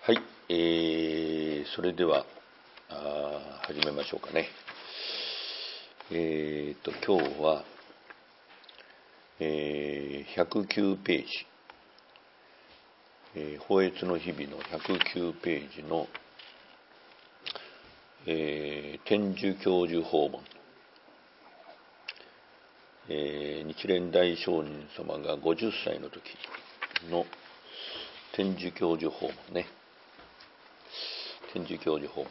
はい、それでは始めましょうかね。今日は、109ページ、法悦の日々の109ページの、天寿教授訪問、日蓮大聖人様が50歳の時の天寿教授訪問ね。天寿教授訪問、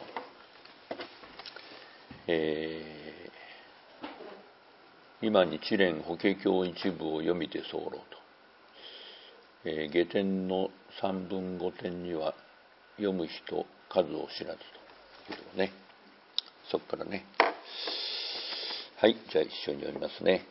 今日蓮法華経一部を読みて候と、下典の3分5典には読む人数を知らずというとね。そこからね。はい、じゃあ一緒に読みますね。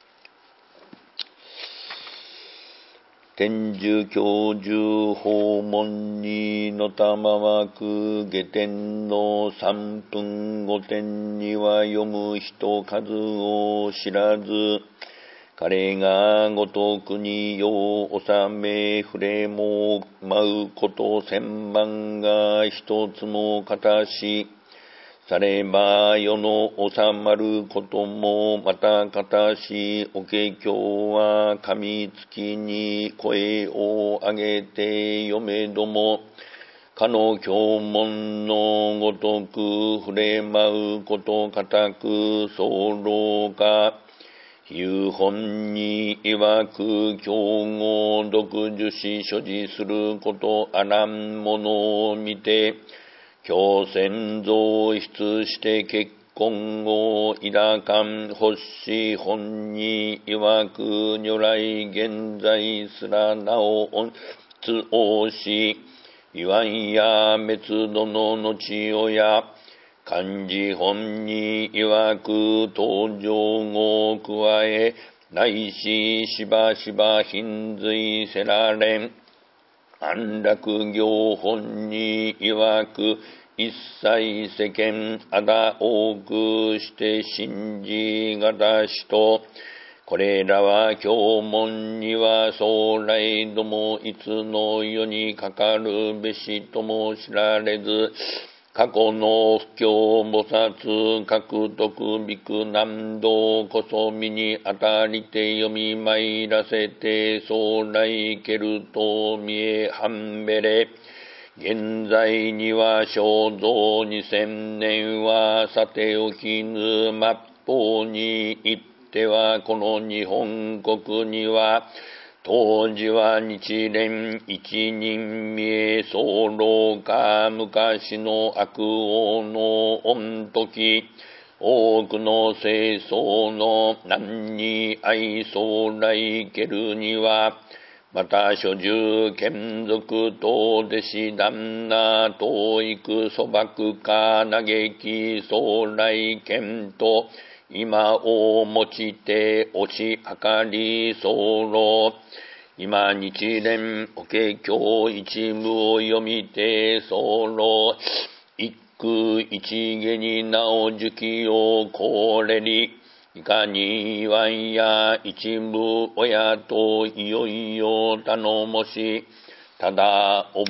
天寿教授訪問にのたまわく下典の3分5典には読む人数を知らず、彼がごとくに世を治め触れも舞うこと千万が一つもかたし、されば世の収まることもまたかたし、法華経は神月に声を上げて読めども、かの経文のごとく触れ舞うことかたく候か、有本に曰く経語独自し所持することあらんものを見て、教先増出して結婚を抱かん欲し本に曰く如来現在すらなおつおし、言わんや滅度の後よや、漢字本に曰く登場を加え、ないししばしば品随せられん。安楽行本に曰く一切世間あだ多くして信じがたしと、これらは経文には将来どもいつの世にかかるべしとも知られず、過去の不教菩薩獲得びく南道こそ身に当たりて読み参らせて将来けると見え半べれ、現在には正造2000年はさておきぬ、末法に行ってはこの日本国には当時は日蓮一人見え候か、昔の悪王の御時、多くの世相の難に愛将来けるには、また諸従眷属等弟子旦那当育粗漠か嘆き将来見と、今をもちて押し量り候、今日蓮法華経一部を読みて候、一空一下になお受記をこれり、いかに言わんや一部親といよいよ頼もし、ただお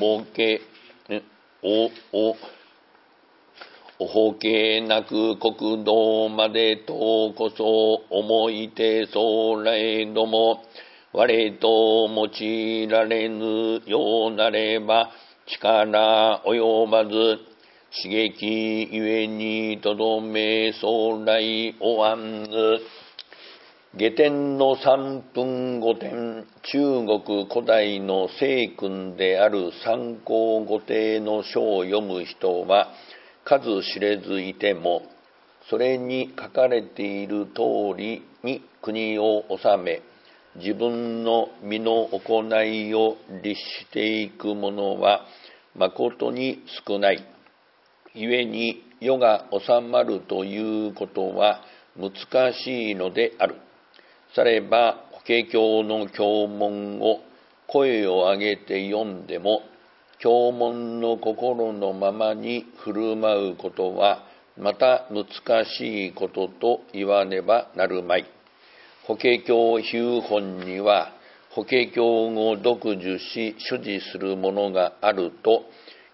ほけなく国道までとこそ思いて将来ども、我と用いられぬようなれば力及ばず、刺激ゆえにとどめ将来おわんぬ。下典の3分5典、中国古代の聖訓である参考御定の書を読む人は数知れずいても、それに書かれている通りに国を治め、自分の身の行いを律していく者はまことに少ない。故に世が収まるということは難しいのである。されば法華経の経文を声を上げて読んでも、経文の心のままに振る舞うことはまた難しいことと言わねばなるまい。法華経秘本には法華経を独自し所持するものがあると、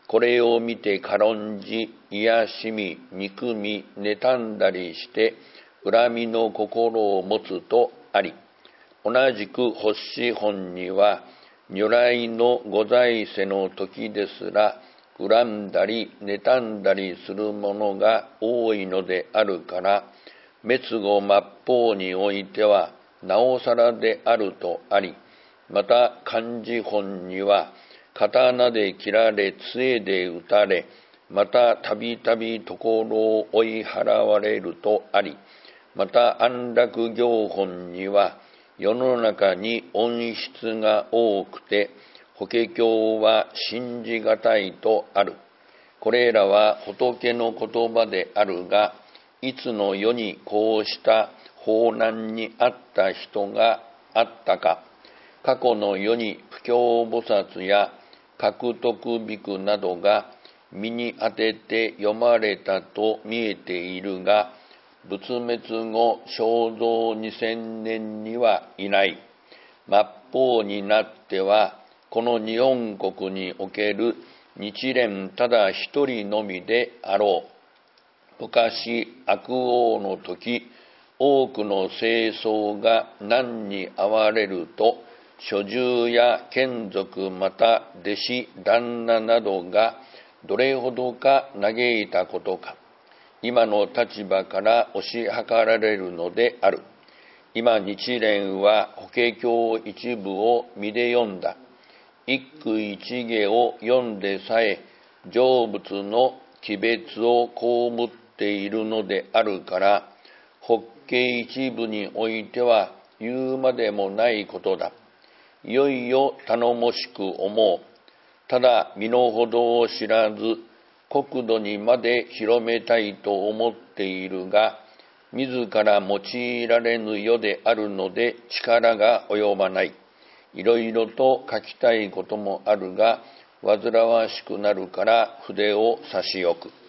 これを見て軽んじ、癒しみ、憎み、妬んだりして、恨みの心を持つとあり、同じく発始本には、如来のご在世の時ですら、恨んだり、妬んだりするものが多いのであるから、滅後末法においては、なおさらであるとあり、また漢字本には、刀で切られ、杖で打たれ、またたびたびところを追い払われるとあり、また安楽行本には、世の中に音質が多くて、法華経は信じがたいとある。これらは仏の言葉であるが、いつの世にこうした法難にあった人があったか、過去の世に布教菩薩や獲得ビクなどが身に当てて読まれたと見えているが、仏滅後正造2000年にはいない。末法になっては、この日本国における日蓮ただ一人のみであろう。昔、悪王の時、多くの清僧が難に遭われると、諸従や眷属また弟子、旦那などがどれほどか嘆いたことか。今の立場から推し量られるのである。今日蓮は法華経一部を身で読んだ。一句一下を読んでさえ成仏の帰別を被っているのであるから、法華一部においては言うまでもないことだ。いよいよ頼もしく思う。ただ身の程を知らず、国土にまで広めたいと思っているが、自ら用いられぬ世であるので力が及ばない。いろいろと書きたいこともあるが、煩わしくなるから筆を差し置く。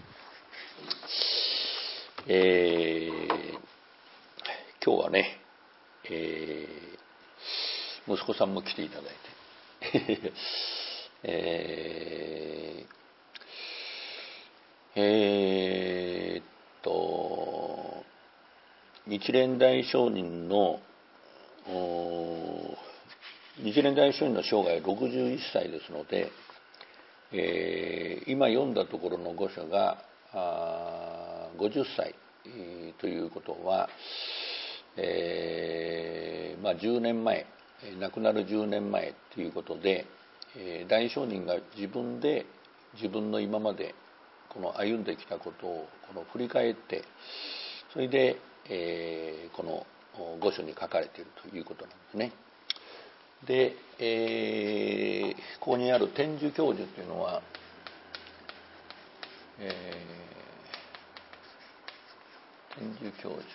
今日はね、息子さんも来ていただいて、日蓮大聖人の生涯61歳ですので、今読んだところの御所が50歳ということは、10年前、亡くなる10年前ということで、大聖人が自分の今までこの歩んできたことを振り返って、それで、この御所に書かれているということなんですね。で、ここにある天寿教授というのは、天寿教授、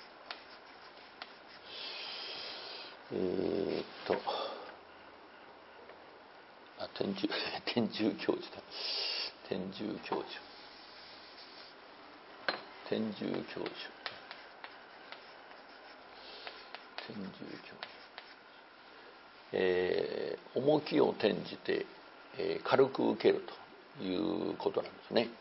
天寿教授だ。天寿教授。重きを転じて、軽く受けるということなんですね。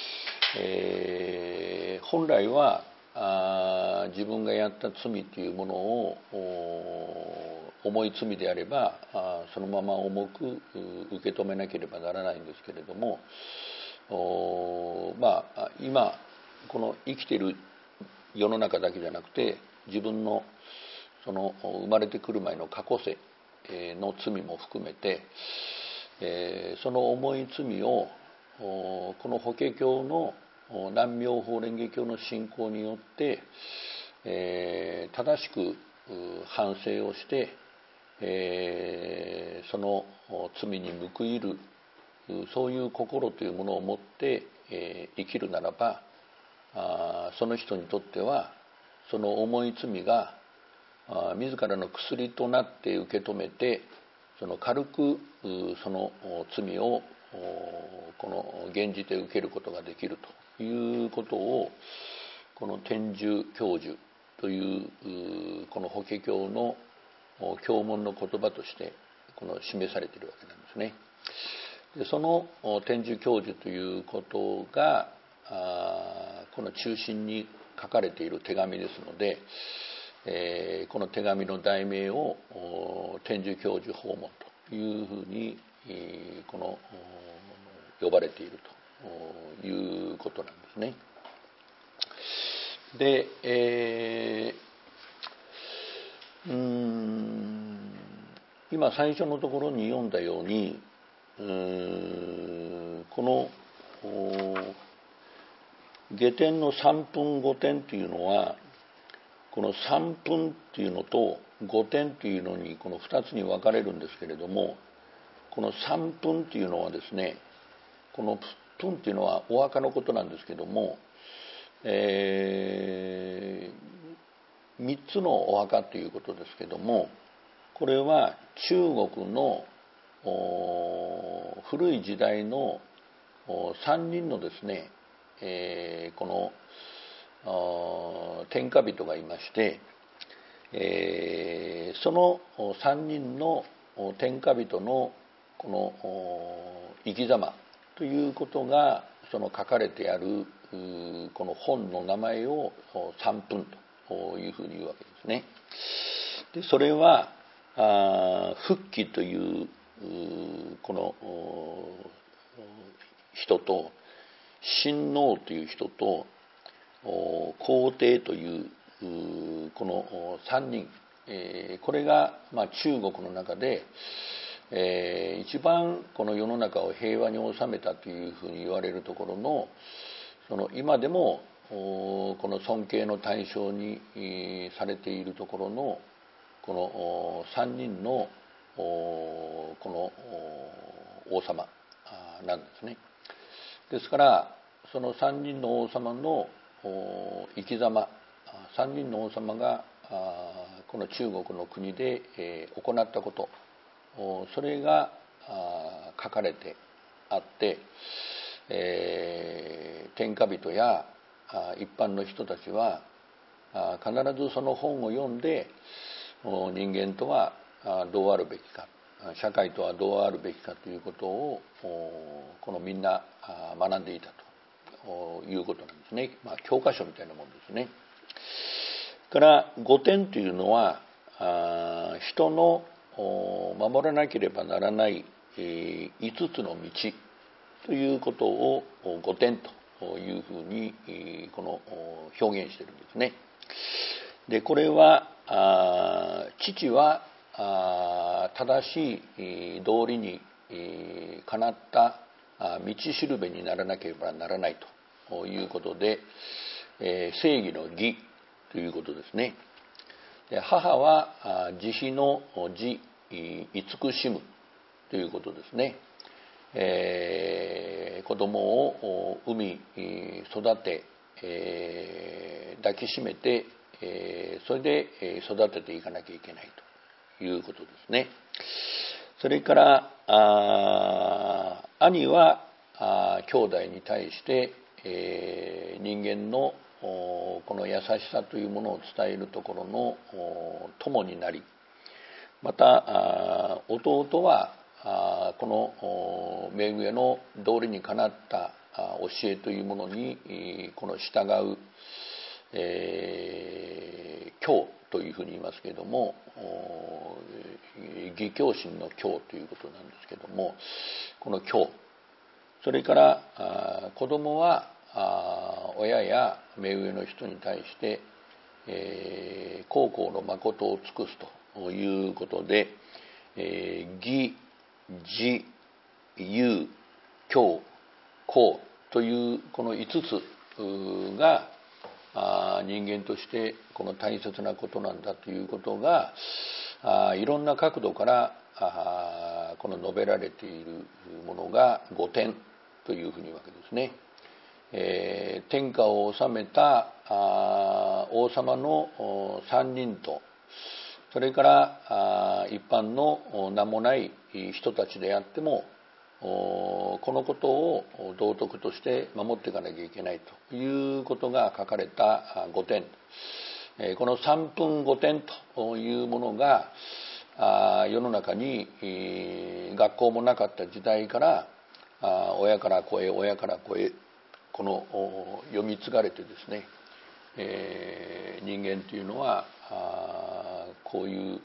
本来は自分がやった罪というものを重い罪であればそのまま重く受け止めなければならないんですけれども、今この生きている世の中だけじゃなくて、自分のその生まれてくる前の過去世の罪も含めて、その重い罪をこの法華経の南妙法蓮華経の信仰によって、正しく反省をして、その罪に報いる、そういう心というものを持って、生きるならば、その人にとってはその重い罪が自らの薬となって受け止めて、その軽くその罪をこの現じて受けることができるということを、この天寿教授というこの法華経の教文の言葉としてこの示されているわけなんですね。 でその天寿教授ということがこの中心に書かれている手紙ですので、この手紙の題名を天寿教授訪問というふうに呼ばれているということなんですね。で、今最初のところに読んだようにこの下天の三分五天というのはこの三分というのと五天というのにこの2つに分かれるんですけれども、この三分というのはですね、この分というのはお墓のことなんですけども、3つのお墓ということですけども、これは中国の古い時代の3人のですね、この天下人がいまして、その3人の天下人のこの生き様ということがその書かれてあるこの本の名前を三分というふうに言うわけですね。でそれは復帰というこの人と、親王という人と、皇帝というこの3人、これが中国の中で一番この世の中を平和に収めたというふうに言われるところの、その今でもこの尊敬の対象にされているところのこの3人のこの王様なんですね。ですからその3人の王様の生き様、3人の王様がこの中国の国で行ったこと、それが書かれてあって、天下人や一般の人たちは必ずその本を読んで人間とはどうあるべきか、社会とはどうあるべきかということをこのみんな学んでいたということなんですね。教科書みたいなものですね。から五天というのは人の守らなければならない5つの道ということを五天というふうにこの表現しているんですね。でこれは父は正しい道理にかなった道しるべにならなければならないということで、正義の義ということですね。で母は慈悲の慈、慈しむということですね。子供を産み育て、抱きしめてそれで育てていかなきゃいけないということですね。それから兄は兄弟に対して人間のこの優しさというものを伝えるところの友になり、また弟はこの目上の道理にかなった教えというものにこの従う教というふうに言いますけれども、義教心の教ということなんですけれども、この教、それから子供は親や目上の人に対して孝行の誠を尽くすということで、義、慈、勇、教、孝というこの5つが人間としてこの大切なことなんだということがいろんな角度からこの述べられているものが五天というふうに言うわけですね。天下を治めた王様の3人と、それから一般の名もない人たちであってもこのことを道徳として守っていかなきゃいけないということが書かれた五天、この三分五天というものが世の中に学校もなかった時代から親から子へ親から子へこの読み継がれてですね、人間というのはこういう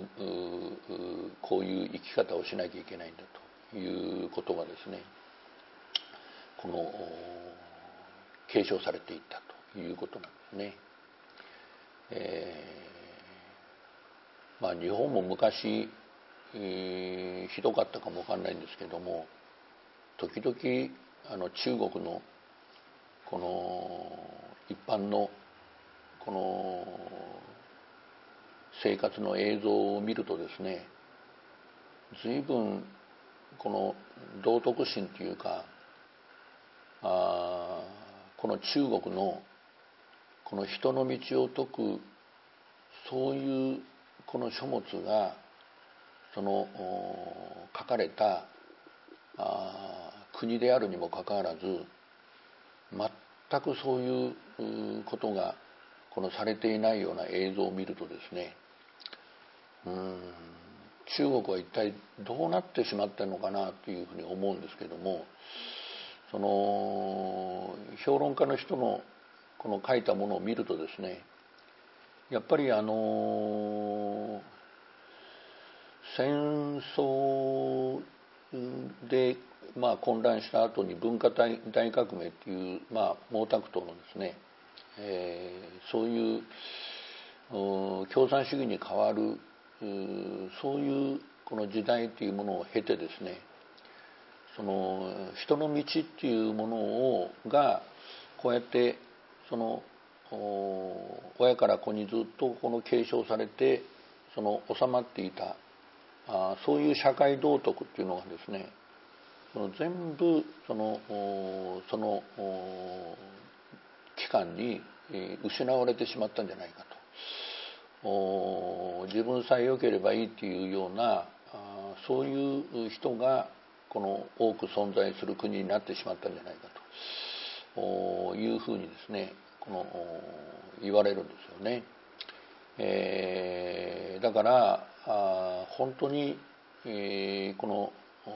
生き方をしなきゃいけないんだということがですね、この継承されていったということなんですね。日本も昔、ひどかったかもわかんないんですけども、時々中国のこの一般のこの生活の映像を見るとですね、随分この道徳心というか、この中国のこの人の道を説くそういうこの書物がその書かれた国であるにもかかわらず、全くそういうことがこのされていないような映像を見るとですね、中国は一体どうなってしまっているのかなというふうに思うんですけども、その評論家の人のこの書いたものを見るとですね、やっぱり戦争で混乱した後に文化大革命っていう毛沢東のですね、そういう共産主義に変わるそういうこの時代というものを経てですね、その人の道っていうものがこうやってその親から子にずっとこの継承されてその収まっていたそういう社会道徳っていうのがですね、全部その期間に失われてしまったんじゃないかと。自分さえ良ければいいっていうようなそういう人がこの多く存在する国になってしまったんじゃないかというふうにですね、言われるんですよね。だから本当に、この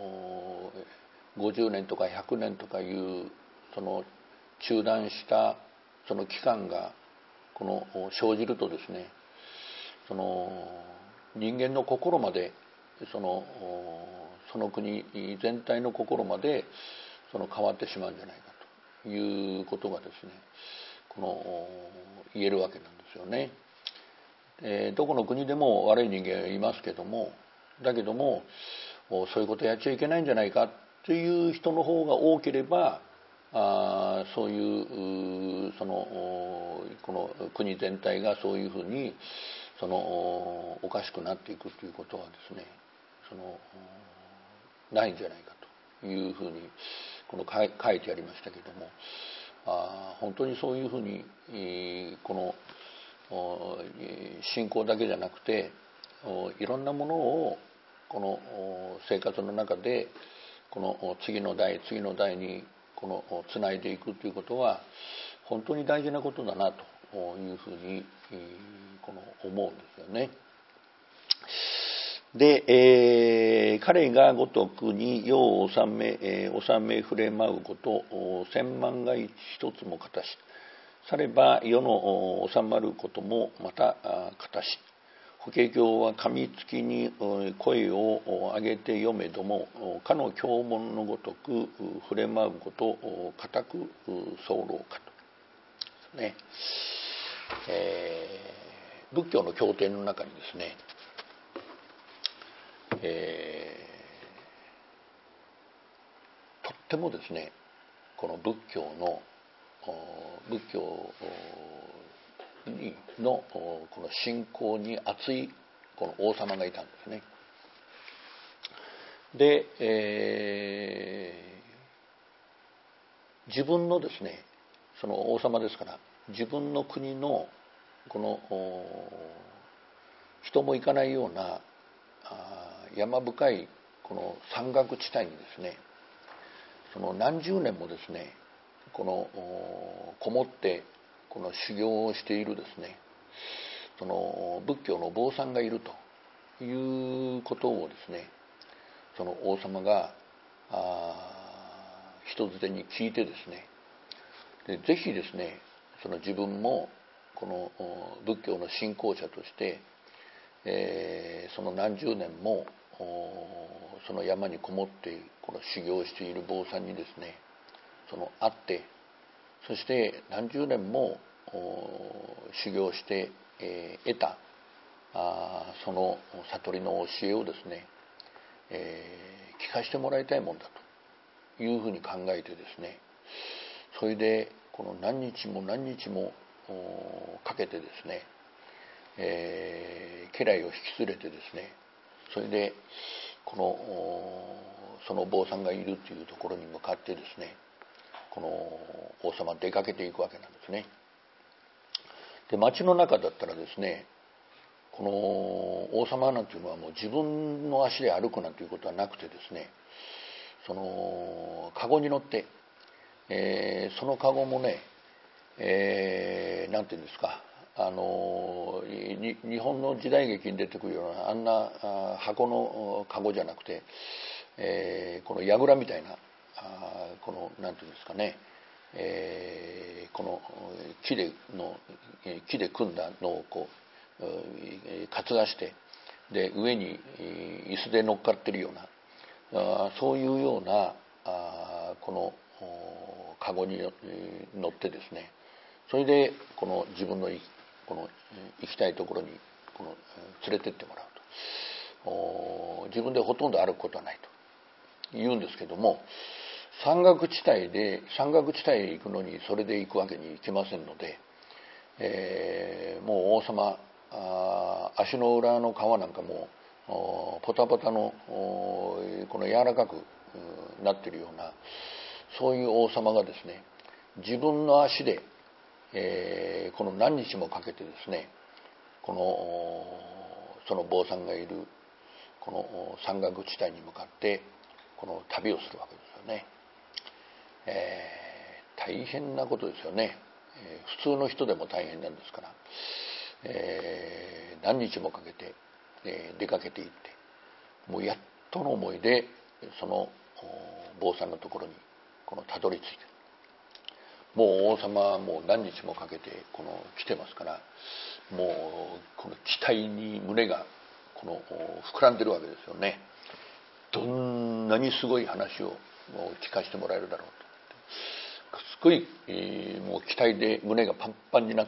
50年とか100年とかいうその中断したその期間がこの生じるとですね、その人間の心までその国全体の心まで変わってしまうんじゃないかということがですね、言えるわけなんですよね。どこの国でも悪い人間はいますけども、だけどもそういうことやっちゃいけないんじゃないかという人の方が多ければ、そういうこの国全体がそういうふうにおかしくなっていくということはですね、ないんじゃないかというふうに書いてありましたけども、本当にそういうふうにこの信仰だけじゃなくていろんなものをこの生活の中でこの次の代につないでいくということは本当に大事なことだなというふうに思うんですよね。で、彼がごとくに世を治め触れ舞うこと千万が一つもかたしされば世の収まることもまたかたし、法華経は噛みつきに声を上げて読めどもかの経文のごとく触れ舞うこと固く候かとね。仏教の経典の中にですね、とってもですね、この仏教のこの信仰に熱いこの王様がいたんですね。で、自分のですね、その王様ですから自分の国のこの人も行かないような山深いこの山岳地帯にですね、その何十年もですねこもってこの修行をしているですね、その仏教の坊さんがいるということをですね、その王様が人づてに聞いてですね、でぜひですね、その自分もこの仏教の信仰者として、その何十年もその山にこもってこの修行している坊さんにですね、その会って、そして何十年も修行して、得たその悟りの教えをですね、聞かせてもらいたいもんだというふうに考えてですね、それでこの何日も何日もかけてですね、家来を引き連れてですね、それでその坊さんがいるというところに向かってですね、この王様出かけていくわけなんですね。で、町の中だったらですね、この王様なんていうのはもう自分の足で歩くなんていうことはなくてですね、その籠に乗って、その籠もね、なんていうんですか、日本の時代劇に出てくるようなあんな箱の籠じゃなくて、この櫓みたいなこのなんていうんですかね、この木で組んだのをこう担がして、で上に椅子で乗っかってるようなそういうようなこの籠に乗ってですね、それでこの自分のこの行きたいところに連れてってもらうと。自分でほとんど歩くことはないと言うんですけども、山岳地帯へ行くのにそれで行くわけにいきませんので、もう王様足の裏の皮なんかもポタポタのこの柔らかくなっているような、そういう王様がですね、自分の足でこの何日もかけてですね、その坊さんがいるこの山岳地帯に向かってこの旅をするわけですよね。大変なことですよね。普通の人でも大変なんですから、何日もかけて、出かけていって、もうやっとの思いでその坊さんのところにたどり着いて、もう王様はもう何日もかけて来てますから、もうこの期待に胸が膨らんでるわけですよね。どんなにすごい話を聞かせてもらえるだろうと。すごい、もう期待で胸がパンパンになって、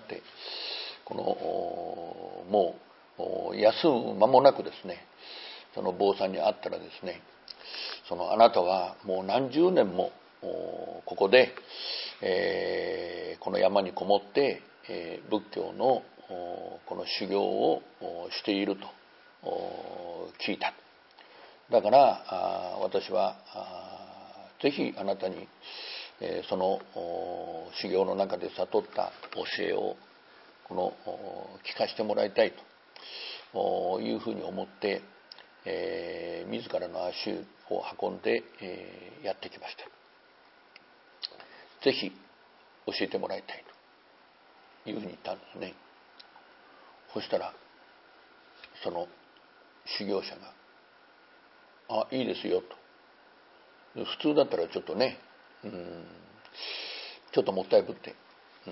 もう休む間もなくですね、その坊さんに会ったらですね、あなたはもう何十年もここで、この山にこもって、仏教のこの修行をしていると聞いた。だから私はぜひあなたにその修行の中で悟った教えを聞かせてもらいたいというふうに思って、自らの足を運んで、やってきました。ぜひ教えてもらいたいというふうに言ったんですね。そしたらその修行者がいいですよと。普通だったらちょっとね、ちょっともったいぶって、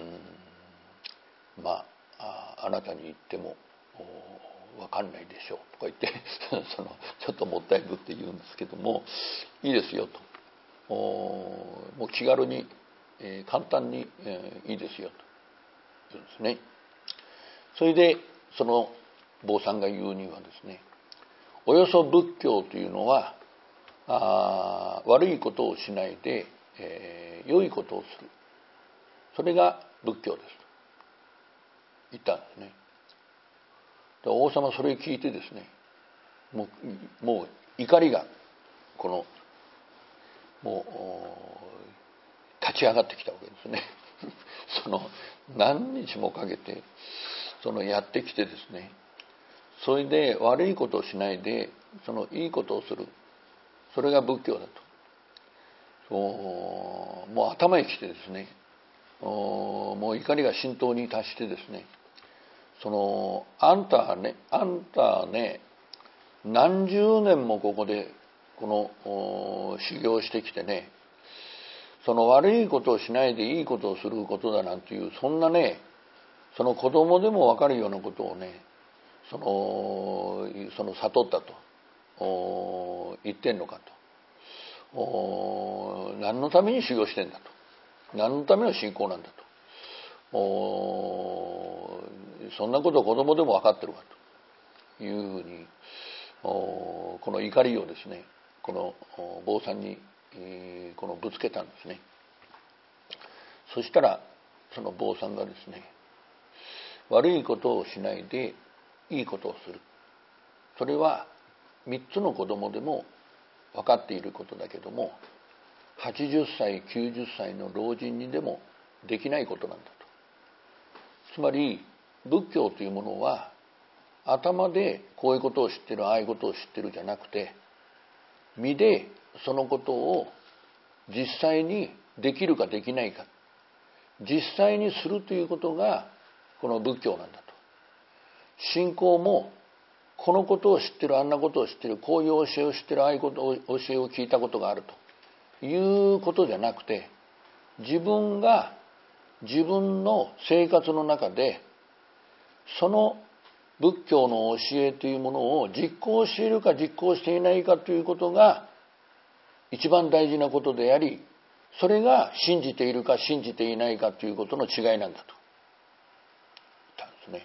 あなたに言っても分かんないでしょうとか言ってちょっともったいぶって言うんですけども、いいですよと、もう気軽に、簡単に、いいですよと言うんですね。それでその坊さんが言うにはですね、およそ仏教というのは悪いことをしないで、良いことをする、それが仏教ですと言ったんですね。で王様それを聞いてですね、もう怒りがもう立ち上がってきたわけですね。何日もかけてやってきてですね、それで悪いことをしないでいいことをする、それが仏教だと。もう頭にきてですね、もう怒りが心頭に達してですね、あんたはね何十年もここで修行してきてね、 その悪いことをしないでいいことをすることだなんていう、そんなね、その子供でも分かるようなことをね、その悟ったと言ってんのかと。何のために修行してんだと。何のための信仰なんだと。そんなことを子供でも分かってるかというふうに、この怒りをですね、この坊さんにこのぶつけたんですね。そしたらその坊さんがですね、悪いことをしないでいいことをする、それは3つの子供でも分かっていることだけども、80歳90歳の老人にでもできないことなんだと。つまり仏教というものは頭でこういうことを知ってる、ああいうことを知ってるじゃなくて、身でそのことを実際にできるかできないか、実際にするということがこの仏教なんだと。信仰もこのことを知ってる、あんなことを知ってる、こういう教えを知ってる、ああいうことを教えを聞いたことがあるということじゃなくて、自分が自分の生活の中でその仏教の教えというものを実行しているか実行していないかということが一番大事なことであり、それが信じているか信じていないかということの違いなんだと言ったんですね。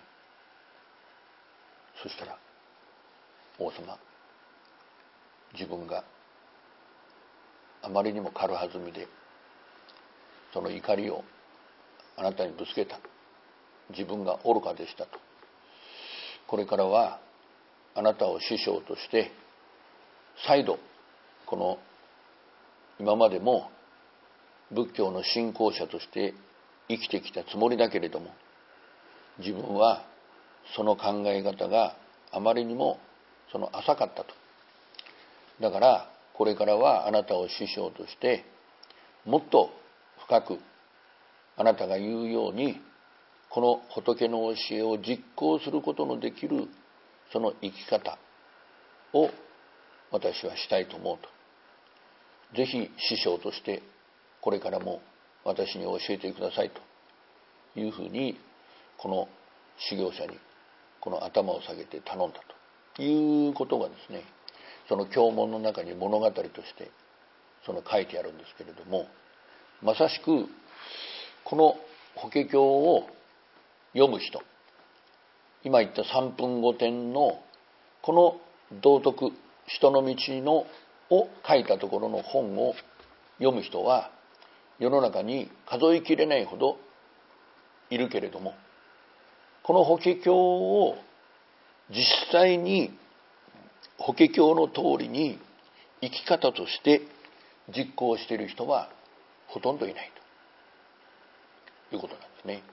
そしたら王様、自分があまりにも軽はずみでその怒りをあなたにぶつけた、自分が愚かでしたと。これからはあなたを師匠として再度この今までも仏教の信仰者として生きてきたつもりだけれども、自分はその考え方があまりにもその浅かったと。だからこれからはあなたを師匠としてもっと深くあなたが言うようにこの仏の教えを実行することのできるその生き方を私はしたいと思うと。ぜひ師匠としてこれからも私に教えてくださいというふうに、この修行者にこの頭を下げて頼んだということがですね、その経文の中に物語としてその書いてあるんですけれども、まさしくこの法華経を読む人、今言った三分五点のこの道徳人の道のを書いたところの本を読む人は世の中に数えきれないほどいるけれども、この法華経を実際に法華経の通りに生き方として実行している人はほとんどいないということなんですね。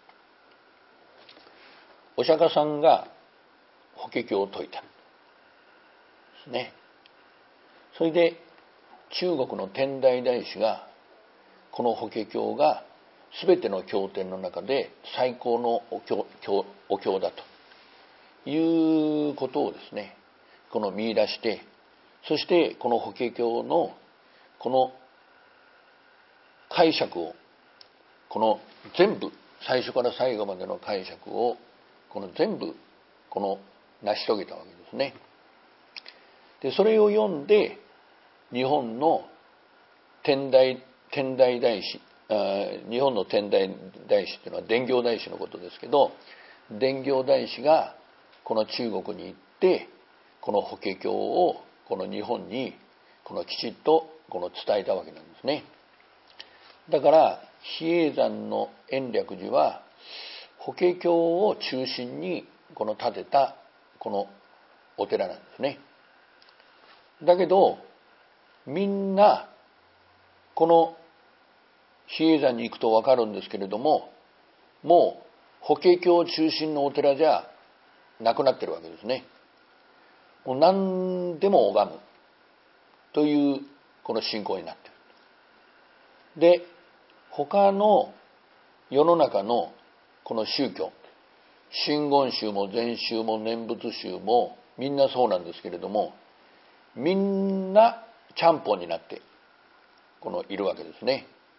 お釈迦さんが法華経を説いたんですね。それで中国の天台大師がこの法華経が全ての経典の中で最高のお経だということをですね、この見出して、そしてこの法華経のこの解釈を、この全部最初から最後までの解釈をこの全部この成し遂げたわけですね。でそれを読んで日本の天台大師、日本の天台大師というのは伝教大師のことですけど、伝教大師がこの中国に行ってこの法華経をこの日本にこのきちっとこの伝えたわけなんですね。だから比叡山の延暦寺は法華経を中心にこの建てたこのお寺なんですね。だけどみんなこの比叡山に行くと分かるんですけれども、もう法華経中心のお寺じゃなくなってるわけですね。もう何でも拝むというこの信仰になっている。で他の世の中のこの宗教、真言宗も禅宗も念仏宗もみんなそうなんですけれども、みんなちゃんぽんになってこのいるわけですね。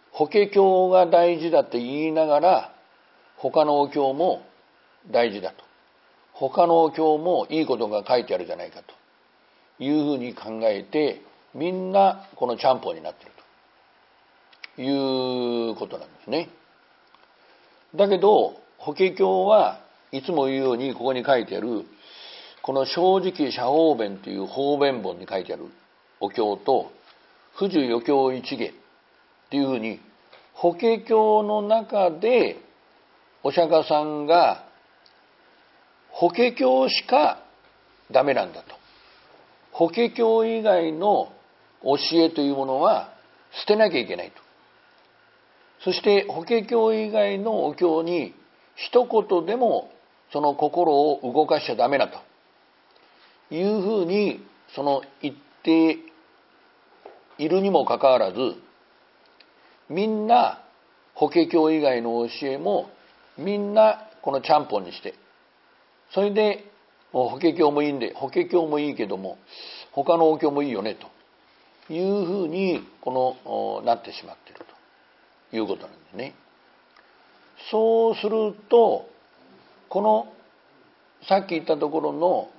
法華経が大事だって言いながら他のお経も大事だと、他のお経もいいことが書いてあるじゃないかというふうに考えて、みんなこのちゃんぽんになっているということなんですね。だけど法華経はいつも言うようにここに書いてあるこの正直社方便という方便本に書いてあるお経と不受余経一下っていうふうに、法華経の中でお釈迦さんが法華経しかダメなんだと、法華経以外の教えというものは捨てなきゃいけないと。そして法華経以外のお経に一言でもその心を動かしちゃダメだというふうに言っているにもかかわらず、みんな法華経以外の教えもみんなこのちゃんぽんにして、それでもう法華経もいいんで、法華経もいいけども他のお経もいいよねというふうになってしまっているということなんですね。そうするとこのさっき言ったところの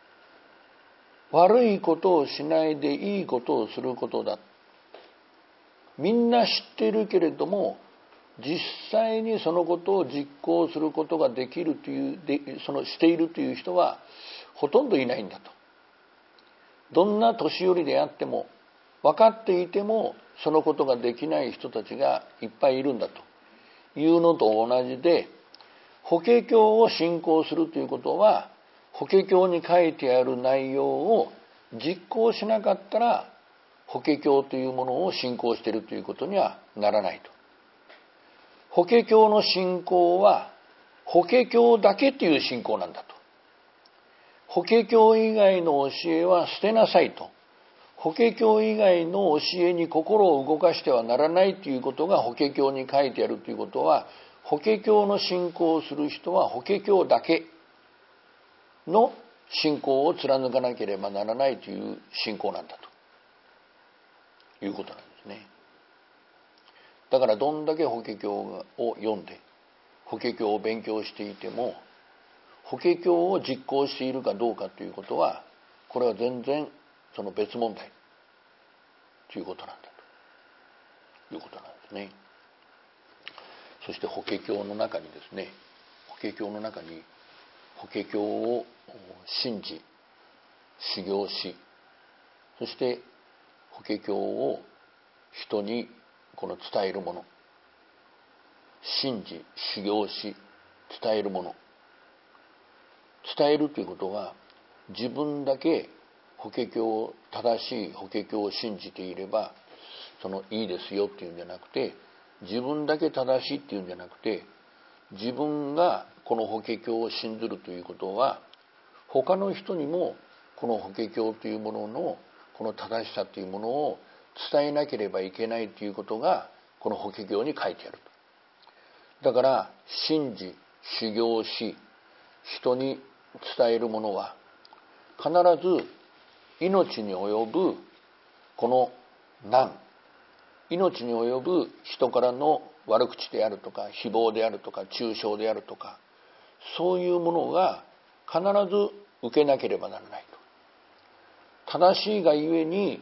悪いことをしないでいいことをすることだ、みんな知っているけれども実際にそのことを実行することができるというしているという人はほとんどいないんだと。どんな年寄りであっても分かっていてもそのことができない人たちがいっぱいいるんだというのと同じで、法華経を信仰するということは法華経に書いてある内容を実行しなかったら法華経というものを信仰しているということにはならないと。法華経の信仰は法華経だけという信仰なんだと。法華経以外の教えは捨てなさいと。法華経以外の教えに心を動かしてはならないということが法華経に書いてあるということは、法華経の信仰をする人は法華経だけの信仰を貫かなければならないという信仰なんだということなんですね。だからどんだけ法華経を読んで法華経を勉強していても法華経を実行しているかどうかということは、これは全然その別問題ということなんだということなんですね。そして法華経の中にですね、法華経の中に法華経を信じ修行し、そして法華経を人に伝えるもの、信じ修行し伝えるもの、伝えるということは自分だけ法華経、正しい法華経を信じていればいいですよっていうんじゃなくて、自分だけ正しいっていうんじゃなくて、自分がこの法華経を信ずるということは他の人にもこの法華経というもののこの正しさというものを伝えなければいけないということがこの法華経に書いてあると。だから信じ修行し人に伝えるものは必ず命に及ぶこの難、命に及ぶ人からの悪口であるとか誹謗であるとか中傷であるとか、そういうものが必ず受けなければならないと。正しいがゆえに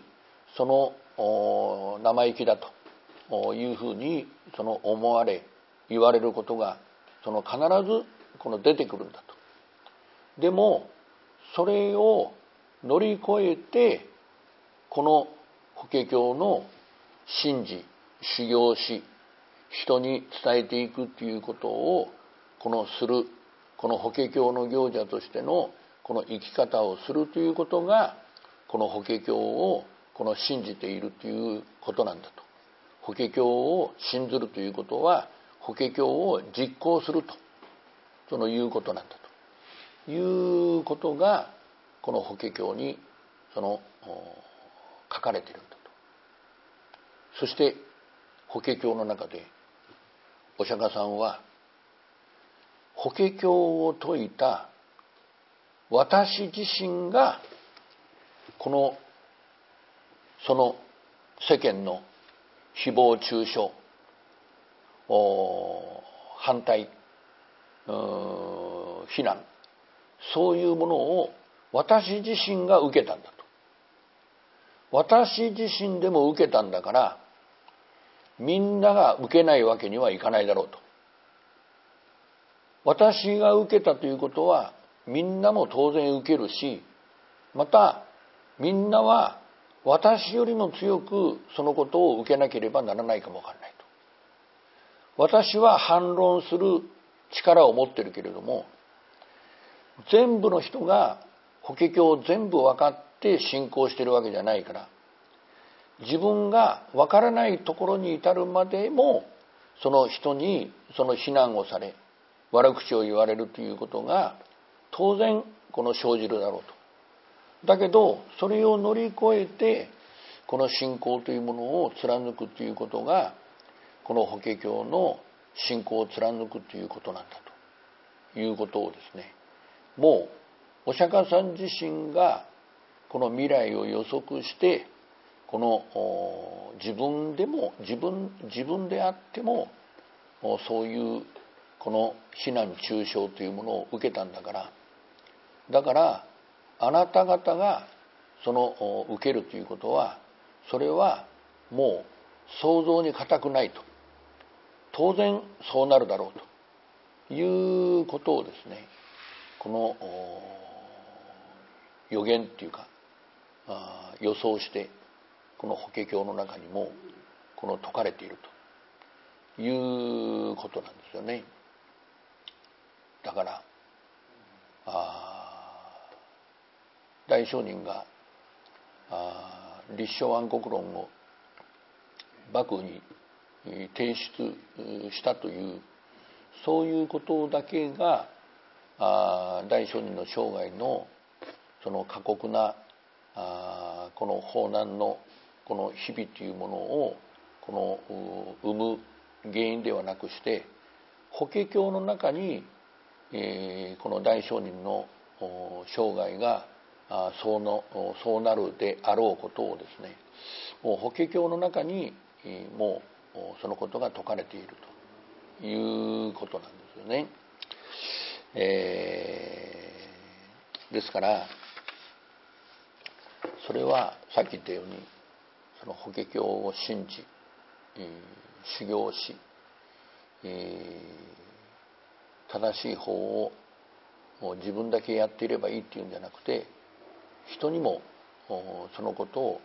生意気だというふうに思われ言われることが必ず出てくるんだと。でもそれを乗り越えてこの法華経の信じ修行し人に伝えていくということをする、この法華経の行者としてのこの生き方をするということがこの法華経を信じているということなんだと。法華経を信ずるということは法華経を実行するということなんだということがこの法華経に書かれているんだと。そして法華経の中でお釈迦さんは法華経を説いた私自身がその世間の誹謗中傷反対、非難、そういうものを私自身が受けたんだと。私自身でも受けたんだから、みんなが受けないわけにはいかないだろうと。私が受けたということは、みんなも当然受けるし、またみんなは私よりも強くそのことを受けなければならないかもわからないと。私は反論する力を持ってるけれども、全部の人が法華経を全部分かって信仰してるわけじゃないから、自分が分からないところに至るまでもその人にその非難をされ、悪口を言われるということが当然この生じるだろうと。だけどそれを乗り越えてこの信仰というものを貫くということが、この法華経の信仰を貫くということなんだということをですね、もうお釈迦さん自身がこの未来を予測して、この自分であってもそういうこの非難中傷というものを受けたんだから、だからあなた方がその受けるということは、それはもう想像に難くないと、当然そうなるだろうということをですね、この予言っていうか予想して、この法華経の中にもこの説かれているということなんですよね。だから大聖人が立正安国論を幕府に提出したという、そういうことだけが大聖人の生涯のその過酷なこの法難のこの日々というものをこの生む原因ではなくして、法華経の中にこの大聖人の生涯がそうなるであろうことをですね、もう法華経の中にもうそのことが説かれているということなんですよね。ですからそれはさっき言ったように、その法華経を信じ修行し、正しい方を自分だけやっていればいいっていうんじゃなくて、人にもそのことを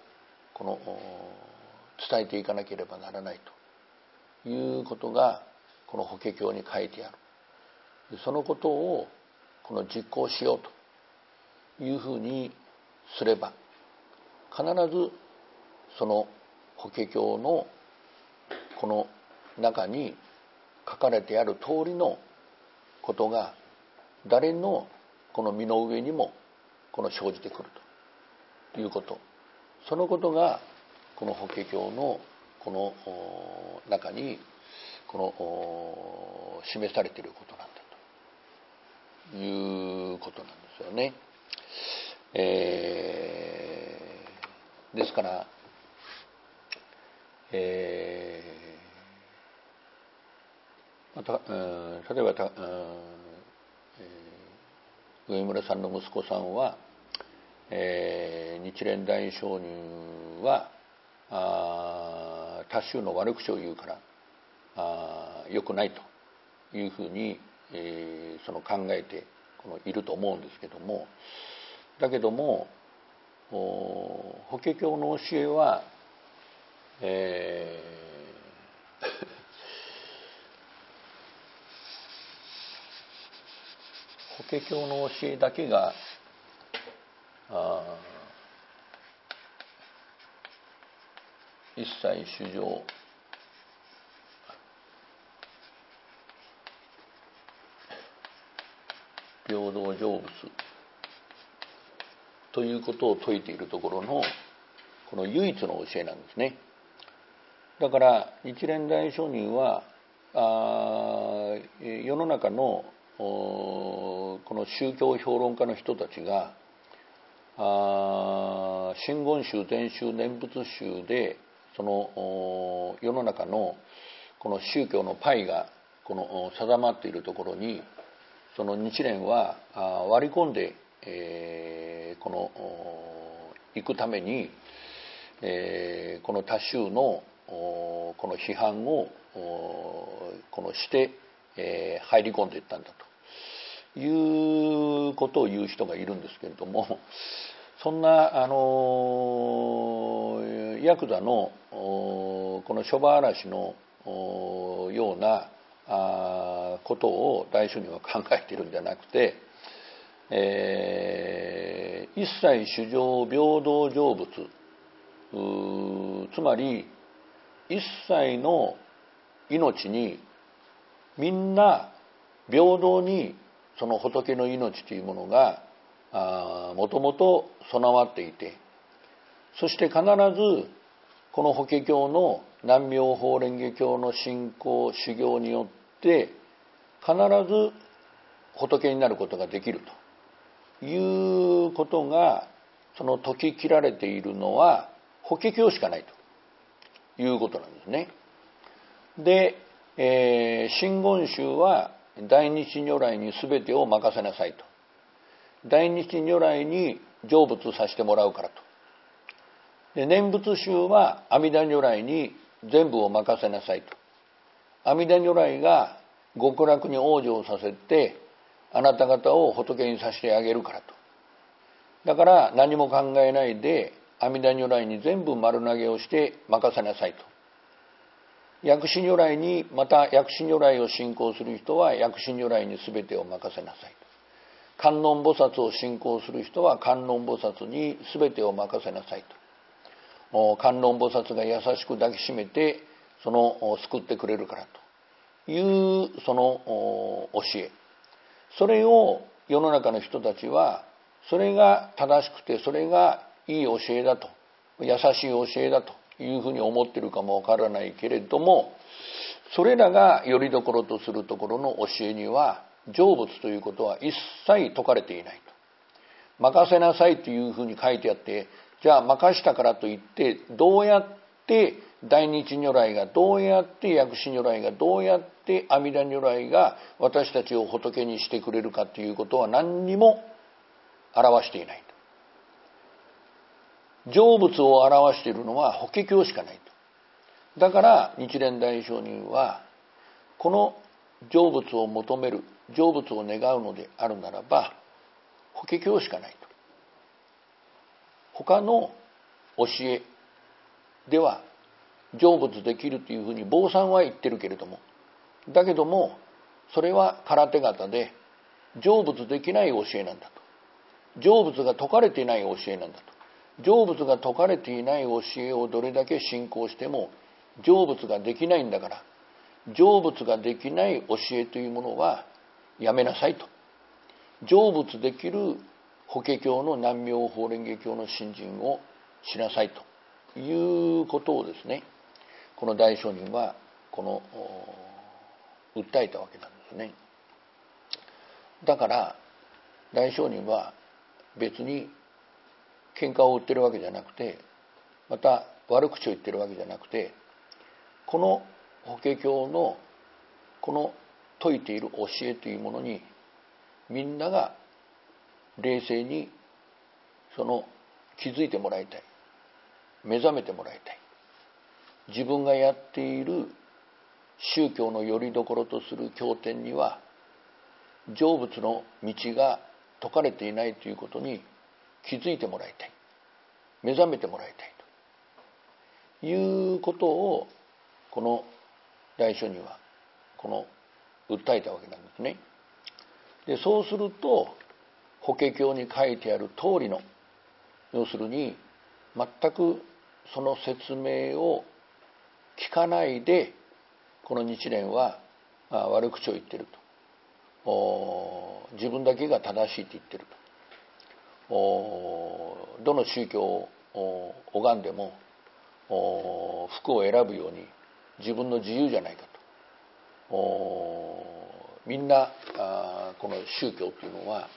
伝えていかなければならないということがこの法華経に書いてある。そのことを実行しようというふうにすれば、必ずその法華経のこの中に書かれてある通りのことが誰のこの身の上にも生じてくるということ、そのことがこの法華経のこの中に示されていることなんだということなんですよね。ですから、また例えば上村さんの息子さんは、日蓮大聖人は他宗の悪口を言うから良くないというふうに、考えていると思うんですけども、だけども法華経の教えは、法華経の教えだけが一切衆生平等成仏ということを説いているところのこの唯一の教えなんですね。だから日蓮大聖人は世の中のこの宗教評論家の人たちが真言宗、禅宗、念仏宗でその世の中のこの宗教のパイがこの定まっているところに、その日蓮は割り込んで、この行くために、この他宗のこの批判をこのして、入り込んでいったんだということを言う人がいるんですけれども、そんなヤクザのこの諸場嵐のようなことを大聖人は考えているんじゃなくて、一切衆生平等成仏、つまり一切の命にみんな平等にその仏の命というものがもともと備わっていて、そして必ずこの法華経の南妙法蓮華経の信仰修行によって必ず仏になることができるということがその説き切られているのは法華経しかないということなんですね。で、真言宗は大日如来に全てを任せなさいと。大日如来に成仏させてもらうからと。で、念仏宗は阿弥陀如来に全部を任せなさいと。阿弥陀如来が極楽に往生させてあなた方を仏にさせてあげるからと。だから何も考えないで阿弥陀如来に全部丸投げをして任せなさいと。薬師如来に、また薬師如来を信仰する人は薬師如来に全てを任せなさいと。観音菩薩を信仰する人は観音菩薩に全てを任せなさいと。観音菩薩が優しく抱きしめてその救ってくれるからというその教え、それを世の中の人たちはそれが正しくてそれがいい教えだと、優しい教えだというふうに思っているかもわからないけれども、それらがよりどころとするところの教えには成仏ということは一切説かれていないと。任せなさいというふうに書いてあって、じゃあ任したからといってどうやって大日如来が、どうやって薬師如来が、どうやって阿弥陀如来が私たちを仏にしてくれるかということは何にも表していないと。成仏を表しているのは法華経しかないと。だから日蓮大聖人はこの成仏を求める、成仏を願うのであるならば法華経しかないと。他の教えでは成仏できるというふうに坊さんは言ってるけれども、だけどもそれは空手形で成仏できない教えなんだと。成仏が説かれていない教えなんだと。成仏が説かれていない教えをどれだけ信仰しても成仏ができないんだから、成仏ができない教えというものはやめなさいと。成仏できる法華経の南妙法蓮華経の信心をしなさいということをですね、この大聖人はこの訴えたわけなんですね。だから大聖人は別に喧嘩を売ってるわけじゃなくて、また悪口を言ってるわけじゃなくて、この法華経のこの説いている教えというものにみんなが冷静にその気づいてもらいたい、目覚めてもらいたい。自分がやっている宗教の拠り所とする経典には成仏の道が説かれていないということに気づいてもらいたい、目覚めてもらいたいということをこの大聖人はこの訴えたわけなんですね。で、そうすると法華経に書いてある通りの、要するに全くその説明を聞かないでこの日蓮は悪口を言っていると、自分だけが正しいと言っていると、どの宗教を拝んでも服を選ぶように自分の自由じゃないかと、みんなこの宗教というのは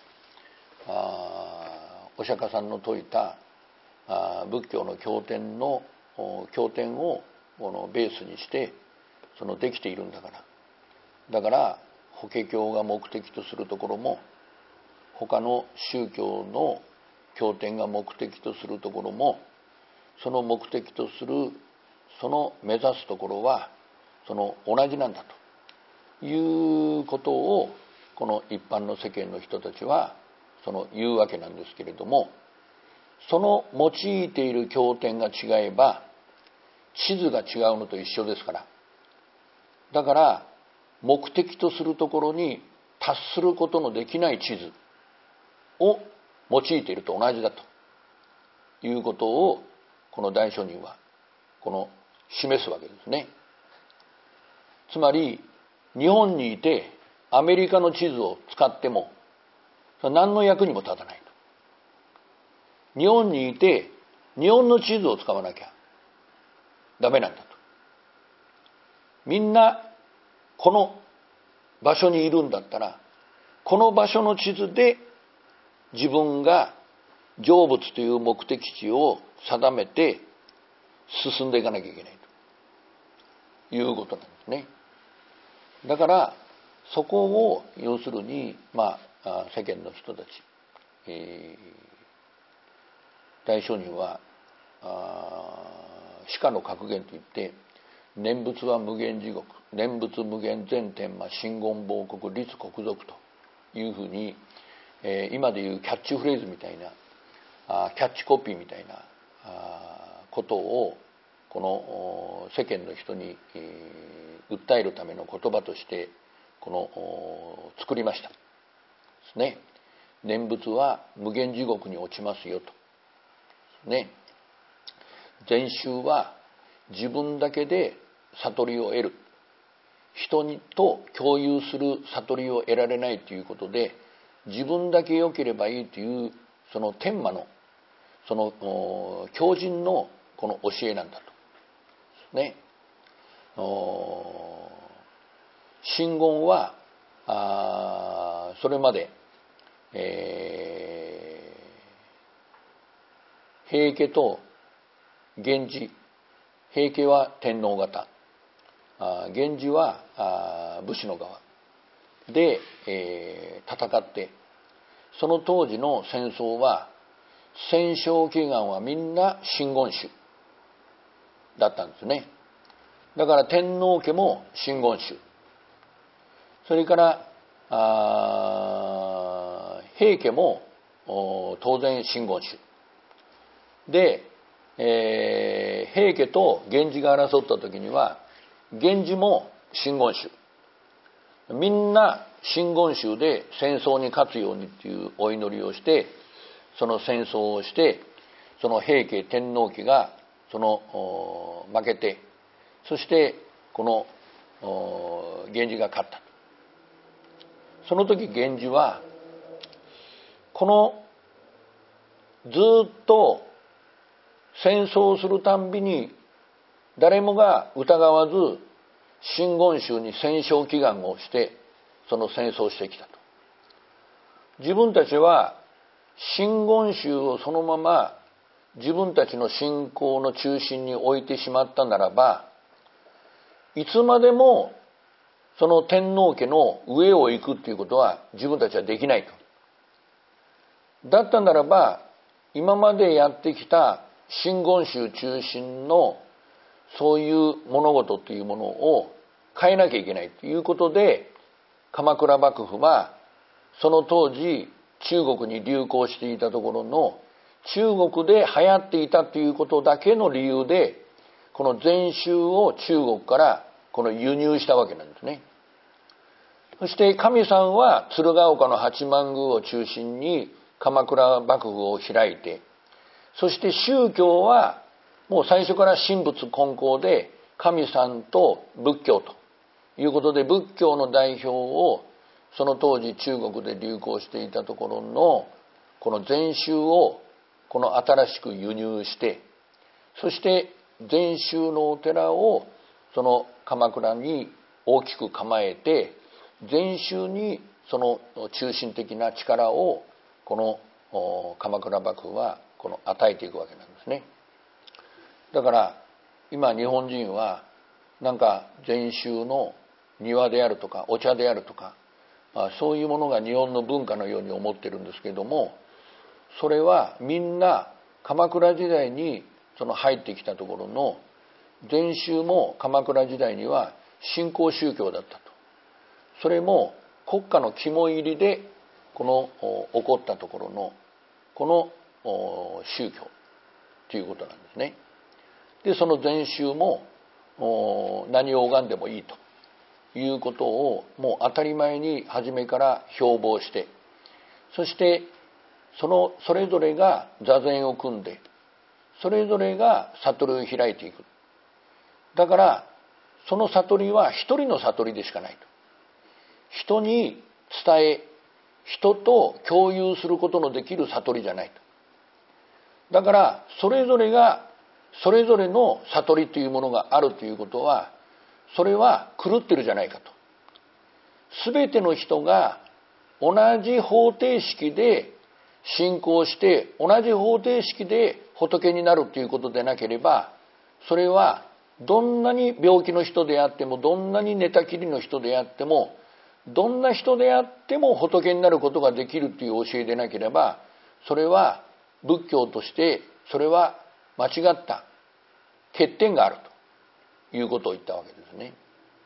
お釈迦さんの説いた仏教の経典をこのベースにしてできているんだから。だから法華経が目的とするところも、他の宗教の経典が目的とするところも、その目的とするその目指すところは同じなんだということを、この一般の世間の人たちは言うわけなんですけれども、その用いている経典が違えば地図が違うのと一緒ですから。だから目的とするところに達することのできない地図を用いていると同じだということを、この大聖人は示すわけですね。つまり日本にいてアメリカの地図を使っても何の役にも立たないと。日本にいて日本の地図を使わなきゃダメなんだと。みんなこの場所にいるんだったら、この場所の地図で自分が成仏という目的地を定めて進んでいかなきゃいけないということなんですね。だからそこを要するに、世間の人たち、大聖人は至下の格言といって、念仏は無限地獄、念仏無限全天魔真言報国立国賊というふうに、今でいうキャッチフレーズみたいな、キャッチコピーみたいなことを、この世間の人に訴えるための言葉として作りましたですね。念仏は無限地獄に落ちますよとね。禅宗は自分だけで悟りを得る、人と共有する悟りを得られないということで、自分だけ良ければいいという天魔の強靭のこの教えなんだとね。真言はそれまで、平家と源氏、平家は天皇方、源氏は武士の側で、戦って、その当時の戦争は戦勝祈願はみんな真言宗だったんですね。だから天皇家も真言宗、それから平家も当然真言宗で、平家と源氏が争った時には源氏も真言宗、みんな真言宗で戦争に勝つようにっていうお祈りをして、その戦争をして、その平家天皇家が負けて、そしてこの源氏が勝った。その時源氏はずっと戦争をするたんびに誰もが疑わず真言宗に戦勝祈願をしてその戦争をしてきたと。自分たちは真言宗をそのまま自分たちの信仰の中心に置いてしまったならば、いつまでもその天皇家の上を行くっていうことは自分たちはできないと。だったならば今までやってきた真言宗中心のそういう物事というものを変えなきゃいけないということで、鎌倉幕府はその当時中国に流行していたところの中国で流行っていたということだけの理由で、この禅宗を中国から輸入したわけなんですね。そして神さんは鶴岡の八幡宮を中心に鎌倉幕府を開いて、そして宗教はもう最初から神仏混交で神さんと仏教ということで、仏教の代表をその当時中国で流行していたところのこの禅宗を新しく輸入して、そして禅宗のお寺をその鎌倉に大きく構えて、禅宗にその中心的な力をこの鎌倉幕府は与えていくわけなんですね。だから今日本人はなんか禅宗の庭であるとかお茶であるとか、そういうものが日本の文化のように思ってるんですけれども、それはみんな鎌倉時代にその入ってきたところの禅宗も鎌倉時代には新興宗教だったと。それも国家の肝入りでこの起こったところのこの宗教ということなんですね。でその禅宗も何を拝んでもいいということをもう当たり前に初めから標榜して、そしてそれぞれが座禅を組んでそれぞれが悟りを開いていく。だからその悟りは一人の悟りでしかないと。人に伝え人と共有することのできる悟りじゃないと。だからそれぞれがそれぞれの悟りというものがあるということは、それは狂ってるじゃないかと。すべての人が同じ方程式で信仰して同じ方程式で仏になるということでなければ、それはどんなに病気の人であっても、どんなに寝たきりの人であっても、どんな人であっても仏になることができるという教えでなければ、それは仏教としてそれは間違った欠点があるということを言ったわけですね。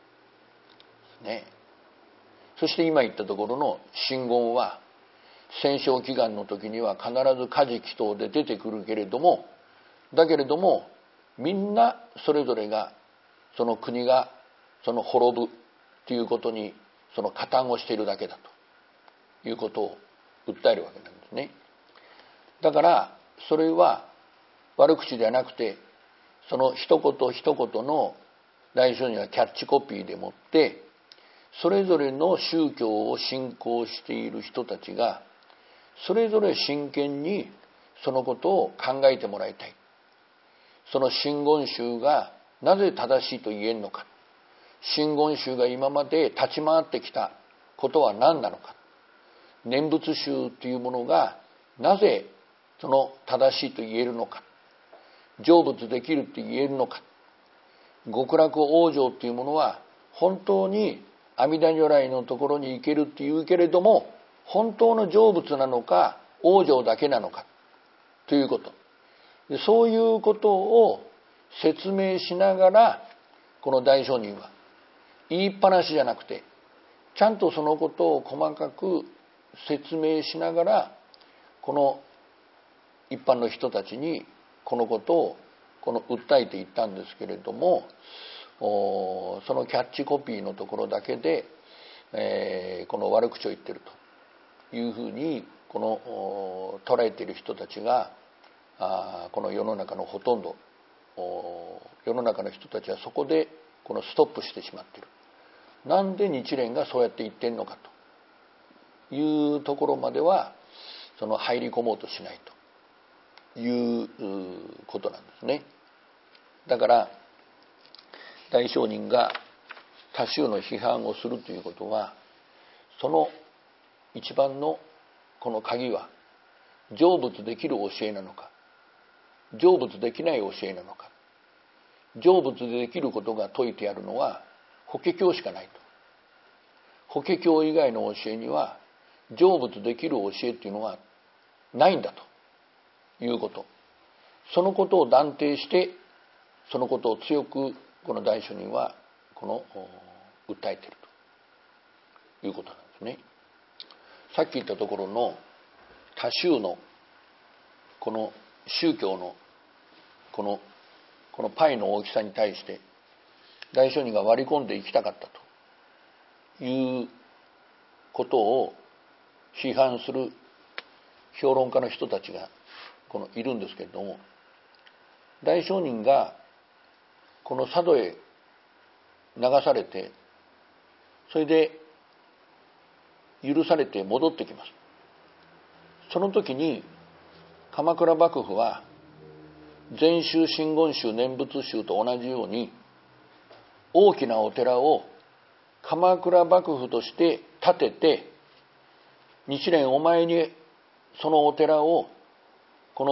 そして今言ったところの真言は戦勝祈願の時には必ず家事祈祷で出てくるけれども、だけれどもみんなそれぞれがその国がその滅ぶということにその加担をしているだけだということを訴えるわけなんですね。だからそれは悪口ではなくて、その一言一言の大書にはキャッチコピーでもってそれぞれの宗教を信仰している人たちがそれぞれ真剣にそのことを考えてもらいたい。その真言宗がなぜ正しいと言えるのか、真言宗が今まで立ち回ってきたことは何なのか、念仏宗というものがなぜその正しいと言えるのか、成仏できると言えるのか、極楽往生というものは本当に阿弥陀如来のところに行けるっていうけれども、本当の成仏なのか往生だけなのかということ、そういうことを説明しながら、この大聖人は言いっぱなしじゃなくてちゃんとそのことを細かく説明しながら、この一般の人たちにこのことを訴えていったんですけれども、そのキャッチコピーのところだけで、この悪口を言ってるというふうに捉えている人たちがこの世の中のほとんど、世の中の人たちはそこでストップしてしまっている。なんで日蓮がそうやって言ってんのかというところまでは入り込もうとしないということなんですね。だから大聖人が他宗の批判をするということは、その一番のこの鍵は成仏できる教えなのか、成仏できない教えなのか。成仏できることが説いてあるのは法華経しかないと。法華経以外の教えには成仏できる教えっていうのはないんだということ、そのことを断定して、そのことを強くこの大聖人は訴えているということなんですね。さっき言ったところの他宗のこの宗教のこのパイの大きさに対して大聖人が割り込んでいきたかったということを批判する評論家の人たちがいるんですけれども、大聖人がこの佐渡へ流されて、それで許されて戻ってきます。その時に鎌倉幕府は禅宗、真言宗、念仏宗と同じように大きなお寺を鎌倉幕府として建てて、日蓮お前にそのお寺を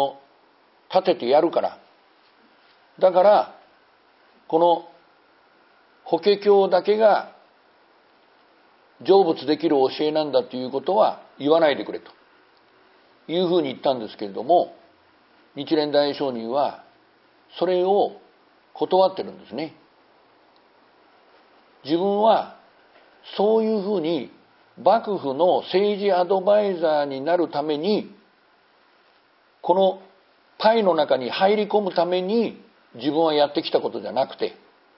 建ててやるから、だからこの法華経だけが成仏できる教えなんだということは言わないでくれというふうに言ったんですけれども、日蓮大聖人はそれを断ってるんですね。自分はそういうふうに幕府の政治アドバイザーになるために、このパイの中に入り込むために自分はやってきたことじゃなくて、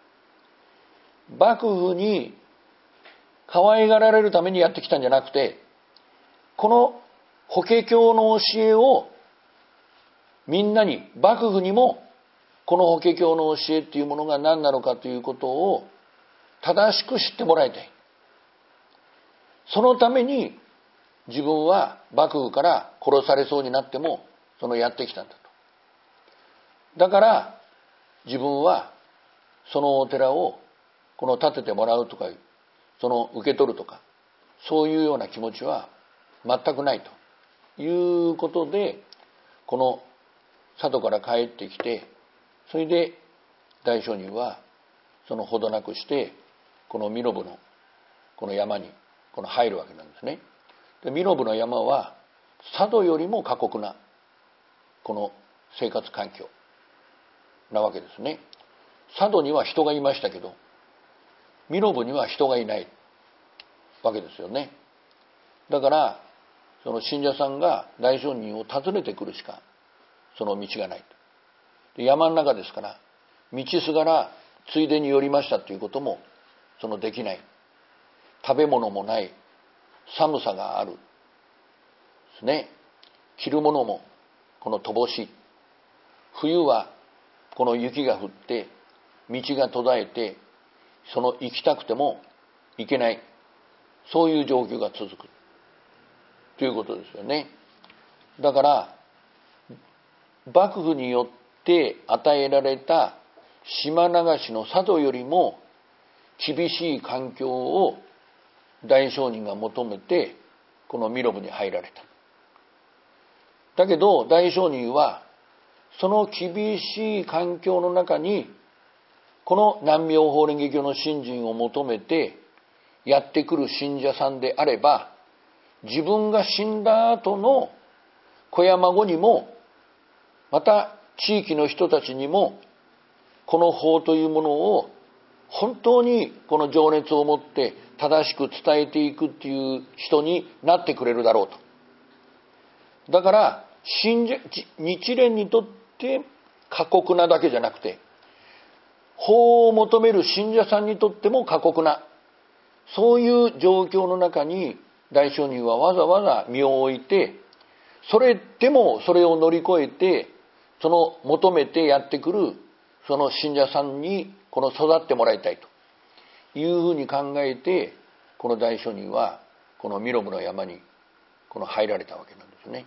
幕府に可愛がられるためにやってきたんじゃなくて、この法華経の教えをみんなに、幕府にもこの法華経の教えっていうものが何なのかということを正しく知ってもらいたい。そのために自分は幕府から殺されそうになってもやってきたんだと。だから自分はそのお寺を建ててもらうとか、受け取るとか、そういうような気持ちは全くないということで、この佐渡から帰ってきて、それで大聖人はほどなくしてこの身延のこの山に入るわけなんですね。で、身延の山は佐渡よりも過酷なこの生活環境なわけですね。佐渡には人がいましたけど、身延には人がいないわけですよね。だから信者さんが大聖人を訪ねてくるしか道がないと。で、山の中ですから、道すがらついでに寄りましたということもできない。食べ物もない、寒さがあるですね。着るものも乏しい。冬は雪が降って道が途絶えて、行きたくても行けない、そういう状況が続くということですよね。だから幕府によって与えられた島流しの佐渡よりも厳しい環境を大聖人が求めてこの身延に入られた。だけど大聖人はその厳しい環境の中にこの南妙法蓮華経の信心を求めてやってくる信者さんであれば、自分が死んだ後の子や孫にも、また地域の人たちにもこの法というものを本当にこの情熱を持って正しく伝えていくっていう人になってくれるだろうと。だから日蓮にとって過酷なだけじゃなくて、法を求める信者さんにとっても過酷な、そういう状況の中に大聖人はわざわざ身を置いて、それでもそれを乗り越えて求めてやってくる信者さんに育ってもらいたいというふうに考えて、この大聖人はこの身延の山に入られたわけなんですね。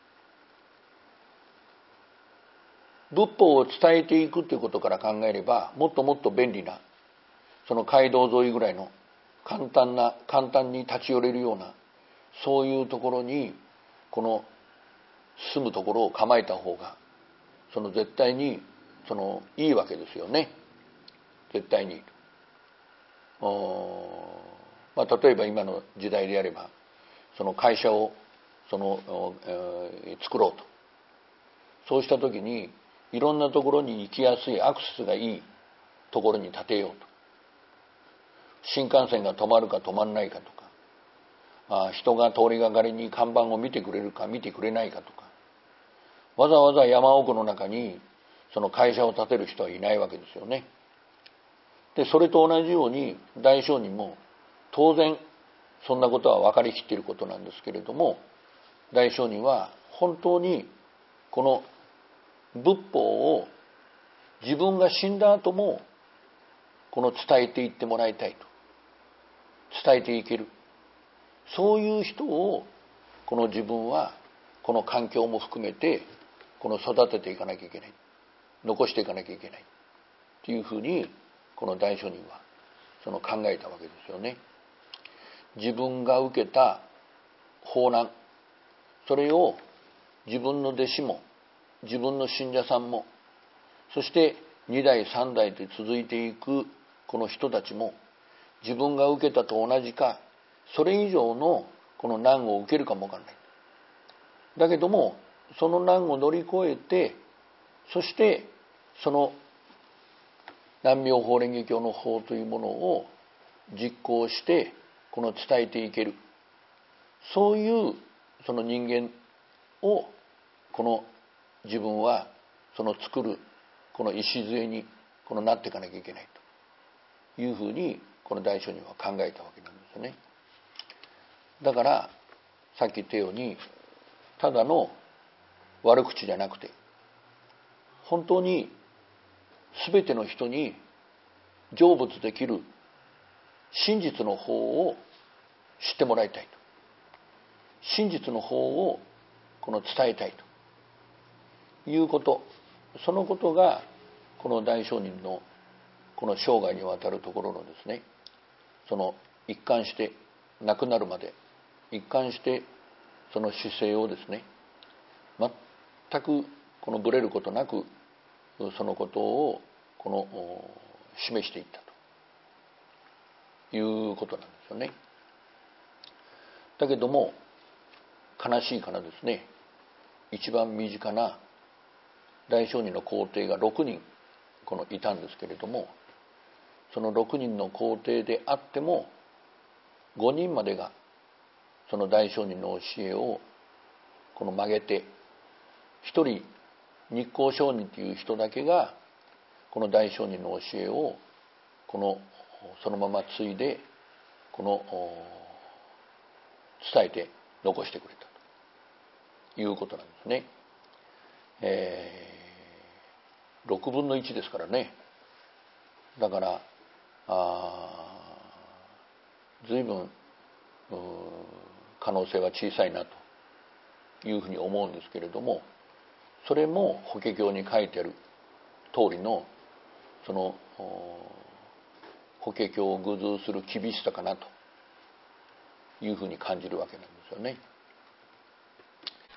仏法を伝えていくということから考えれば、もっともっと便利な街道沿いぐらいの簡単に立ち寄れるような、そういうところに住むところを構えた方が絶対にいいわけですよね。絶対に。例えば今の時代であれば会社を作ろうと、そうした時にいろんなところに行きやすいアクセスがいいところに建てようと。新幹線が止まるか止まらないかとか、人が通りがかりに看板を見てくれるか見てくれないかとか、わざわざ山奥の中に会社を建てる人はいないわけですよね。で、それと同じように大聖人も当然そんなことは分かりきっていることなんですけれども、大聖人は本当にこの仏法を自分が死んだ後も伝えていってもらいたいと、伝えていける、そういう人を自分はこの環境も含めて育てていかなきゃいけない、残していかなきゃいけないというふうにこの大聖人は考えたわけですよね。自分が受けた法難、それを自分の弟子も自分の信者さんも、そして2代3代と続いていくこの人たちも自分が受けたと同じかそれ以上のこの難を受けるかもわからない。だけどもその難を乗り越えて、そしてその南妙法蓮華経の法というものを実行してこの伝えていける、そういうその人間をこの自分はその作るこの礎にこのなっていかなきゃいけないというふうにこの大聖人は考えたわけなんですよね。だからさっき言ったようにただの悪口じゃなくて、本当に全ての人に成仏できる真実の法を知ってもらいたいと、真実の法をこの伝えたいということ、そのことがこの大聖人のこの生涯にわたるところのですね、その一貫して亡くなるまで一貫してその姿勢をですね、全くこのぶれることなくそのことをこの示していったということなんですよね。だけども悲しいかなですね、一番身近な大聖人の皇帝が6人このいたんですけれども、その6人の皇帝であっても5人までがその大聖人の教えをこの曲げて、一人日光上人という人だけがこの大聖人の教えをそのまま継いで伝えて残してくれたということなんですね。6分の1ですからね。だから随分可能性は小さいなというふうに思うんですけれども、それも法華経に書いてある通りのその法華経を偶像する厳しさかなというふうに感じるわけなんですよね。